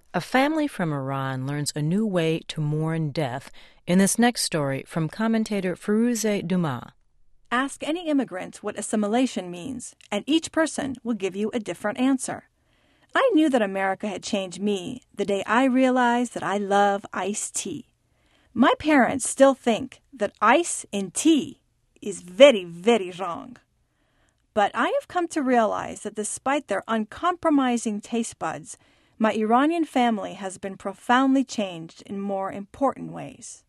A family from Iran learns a new way to mourn death in this next story from commentator Firouzeh Dumas. Ask any immigrant what assimilation means, and each person will give you a different answer. I knew that America had changed me the day I realized that I love iced tea. My parents still think that ice in tea is very, very wrong. But I have come to realize that despite their uncompromising taste buds, my Iranian family has been profoundly changed in more important ways.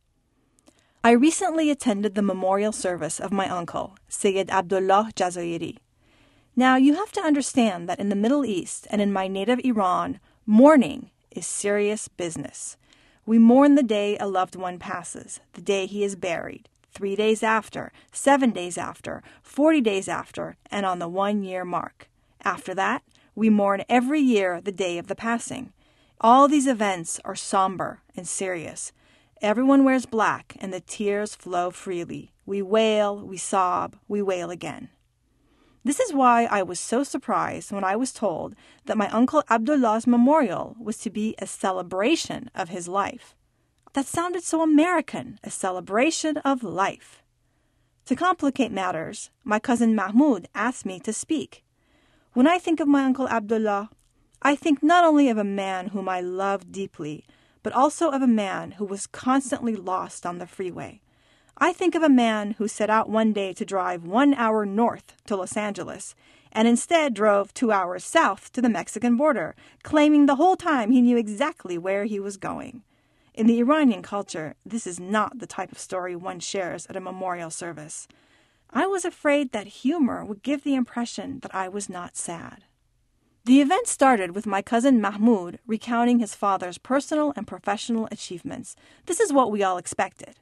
I recently attended the memorial service of my uncle, Sayyid Abdullah Jazairi. Now, you have to understand that in the Middle East and in my native Iran, mourning is serious business. We mourn the day a loved one passes, the day he is buried, 3 days after, 7 days after, 40 days after, and on the 1-year mark. After that, we mourn every year the day of the passing. All these events are somber and serious. Everyone wears black, and the tears flow freely. We wail, we sob, we wail again. This is why I was so surprised when I was told that my uncle Abdullah's memorial was to be a celebration of his life. That sounded so American, a celebration of life. To complicate matters, my cousin Mahmoud asked me to speak. When I think of my uncle Abdullah, I think not only of a man whom I love deeply, but also of a man who was constantly lost on the freeway. I think of a man who set out one day to drive 1 hour north to Los Angeles, and instead drove 2 hours south to the Mexican border, claiming the whole time he knew exactly where he was going. In the Iranian culture, this is not the type of story one shares at a memorial service. I was afraid that humor would give the impression that I was not sad. The event started with my cousin Mahmoud recounting his father's personal and professional achievements. This is what we all expected.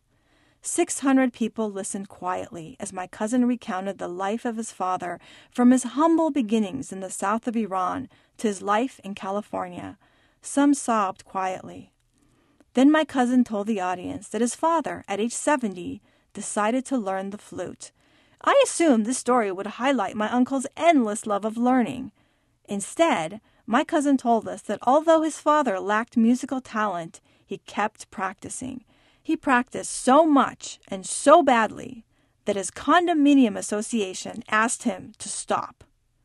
600 people listened quietly as my cousin recounted the life of his father from his humble beginnings in the south of Iran to his life in California. Some sobbed quietly. Then my cousin told the audience that his father, at age 70, decided to learn the flute. I assumed this story would highlight my uncle's endless love of learning. Instead, my cousin told us that although his father lacked musical talent, he kept practicing. He practiced so much and so badly that his condominium association asked him to stop.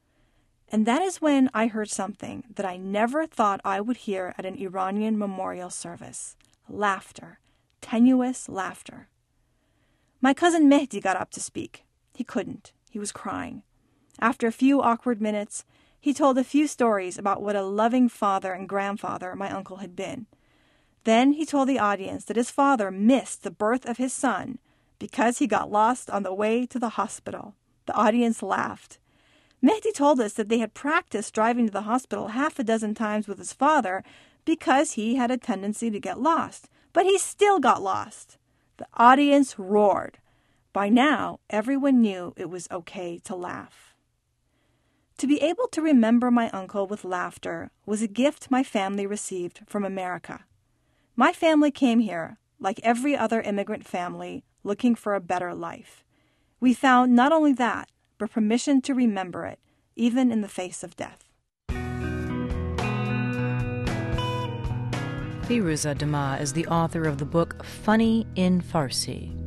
And that is when I heard something that I never thought I would hear at an Iranian memorial service. Laughter. Tenuous laughter. My cousin Mehdi got up to speak. He couldn't. He was crying. After a few awkward minutes, he told a few stories about what a loving father and grandfather my uncle had been. Then he told the audience that his father missed the birth of his son because he got lost on the way to the hospital. The audience laughed. Mehdi told us that they had practiced driving to the hospital 6 times with his father because he had a tendency to get lost. But he still got lost. The audience roared. By now, everyone knew it was okay to laugh. To be able to remember my uncle with laughter was a gift my family received from America. My family came here, like every other immigrant family, looking for a better life. We found not only that, but permission to remember it, even in the face of death. Firouzeh Dumas is the author of the book Funny in Farsi.